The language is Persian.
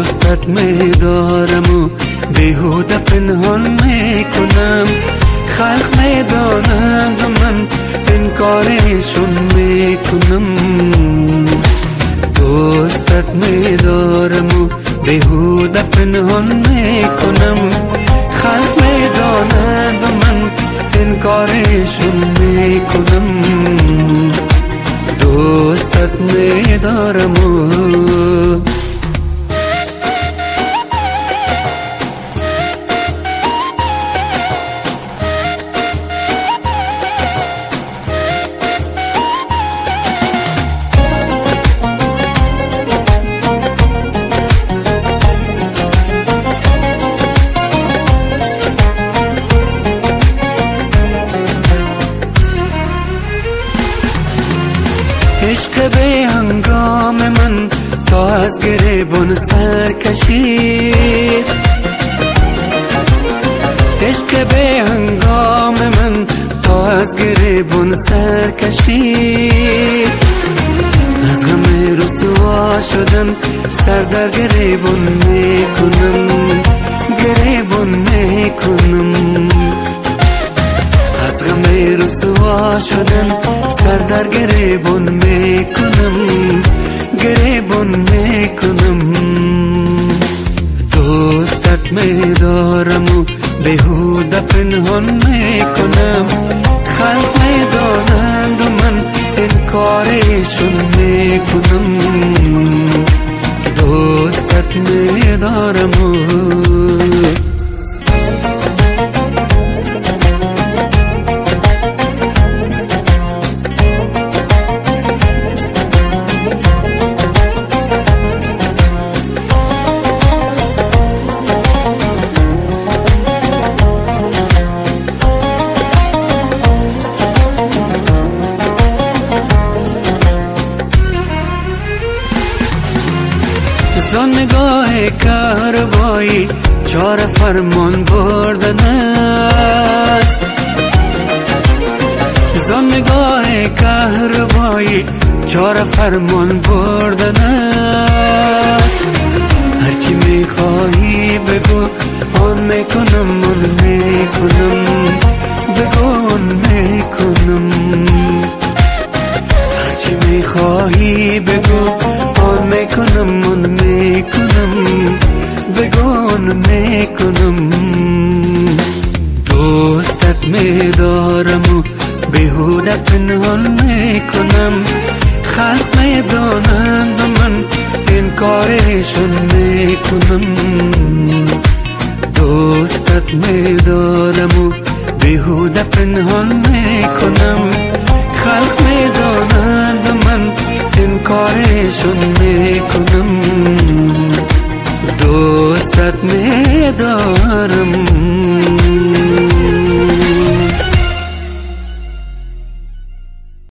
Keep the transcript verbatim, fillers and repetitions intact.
دوستت می‌دارم و بیهوده پنهان میکنم. خلق میدانند من انکارشون میکنم. دوستت می‌دارم و بیهوده پنهان میکنم. خلق میدانند من انکارشون میکنم. دوستت می‌دارم و عشق به هنگام من تا از گریبان سر کشید. عشق به هنگام من تا از گریبان سر کشید. از غم رسوا شدن سر در گریبان میکنم. گریبان میکنم. از غم رسوا شدن سر در گریبان میکنم. گریبان میکنم. دوستت می‌دارم و بیهوده پنهان میکنم. خلق میدانند و من انکارشون میکنم. دوستت می‌دارم و زان نگاه کهربایی چار فرمان بردن است. زان نگاه کهربایی چار فرمان بردن است. هرچی میخواهی بگو آن میکنم آن میکنم. بگو آن میکنم. هرچی میخواهی بگو آن میکنم آن میکنم. بگو آن میکنم. دوستت می‌دارم و بیهوده پنهان میکنم. خلق میدانند و من انکارشون میکنم. دوستت می‌دارم و بیهوده پنهان میکنم. خلق میدانند و من انکارشون